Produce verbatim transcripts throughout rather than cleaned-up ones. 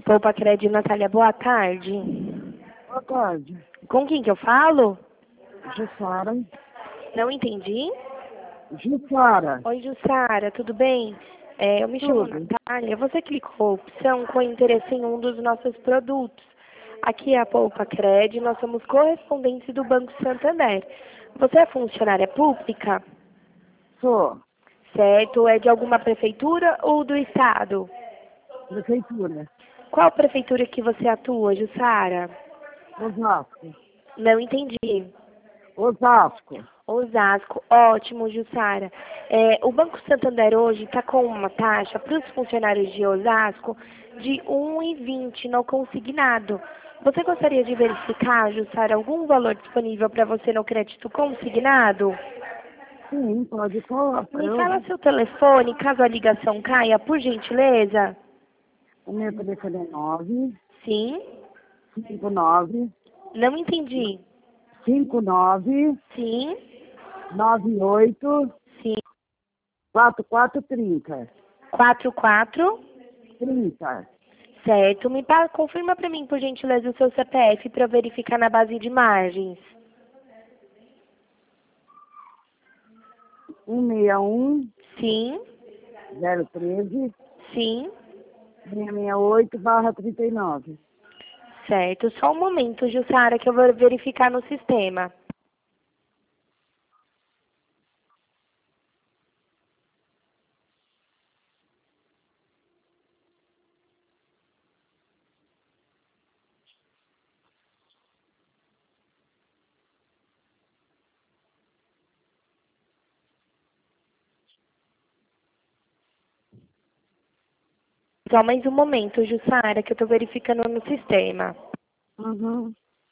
Poupa Crédito, Natália, boa tarde. Boa tarde. Com quem que eu falo? Jussara. Não entendi. Jussara. Oi, Jussara, tudo bem? É, eu me chamo Tudo. Natália. Você clicou a opção com interesse em um dos nossos produtos. Aqui é a Poupa Crédito, nós somos correspondentes do Banco Santander. Você é funcionária pública? Sou. Certo. É de alguma prefeitura ou do estado? Prefeitura. Qual prefeitura que você atua, Jussara? Osasco. Não entendi. Osasco. Osasco, ótimo, Jussara. É, o Banco Santander hoje está com uma taxa para os funcionários de Osasco de um real e vinte centavos no consignado. Você gostaria de verificar, Jussara, algum valor disponível para você no crédito consignado? Sim, pode falar. Me Eu, fala seu telefone, caso a ligação caia, por gentileza. o meu telefone é nove Sim? cinco nove Não entendi. cinco nove Sim? nove oito Sim. quatro quatro trinta. quatro quatro. trinta. Certo. Me pa- confirma para mim, por gentileza, o seu C P F para eu verificar na base de margens. um seis um Sim, zero treze sim. seis seis oito barra trinta e nove. Certo. Só um momento, Jussara, que eu vou verificar no sistema. Só mais um momento, Jussara, que eu estou verificando no sistema. Uhum.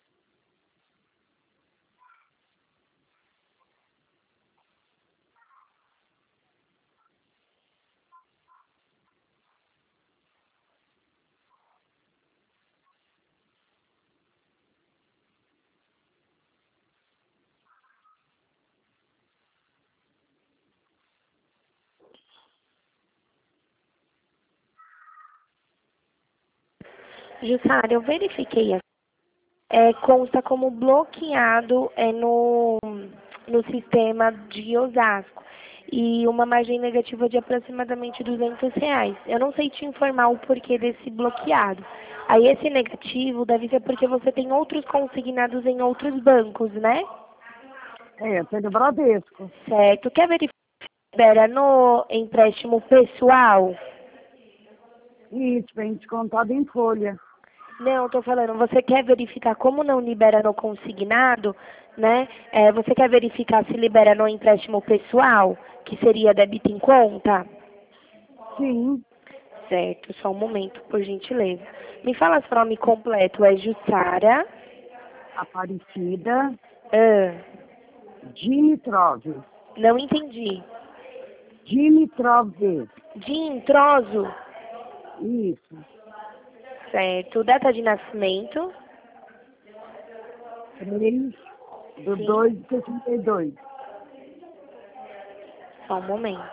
Jussara, eu verifiquei aqui. É, consta como bloqueado é, no, no sistema de Osasco. E uma margem negativa de aproximadamente duzentos reais. Eu não sei te informar o porquê desse bloqueado. Aí esse negativo deve ser porque você tem outros consignados em outros bancos, né? É, eu tenho Bradesco. Certo. Quer verificar se libera no empréstimo pessoal? Isso, vem descontado em folha. Não, estou falando, você quer verificar como não libera no consignado, né? É, você quer verificar se libera no empréstimo pessoal, que seria débito em conta? Sim. Certo, só um momento, por gentileza. Me fala seu nome completo, é Jussara Aparecida ah, Dimitrov. não entendi. Dimitrov. De introso? Isso. Certo, data de nascimento? três do Sim, dois de sessenta e dois. só um momento.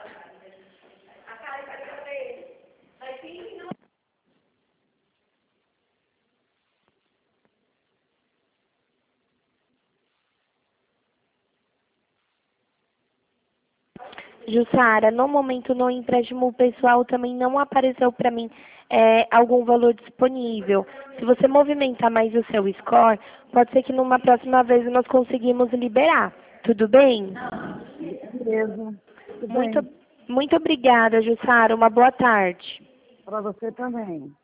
Jussara, no momento no empréstimo pessoal também não apareceu para mim é, algum valor disponível. Se você movimentar mais o seu score, pode ser que numa próxima vez nós conseguimos liberar. Tudo bem? Beleza. Tudo Muito, bem. muito obrigada, Jussara. Uma boa tarde. Para você também.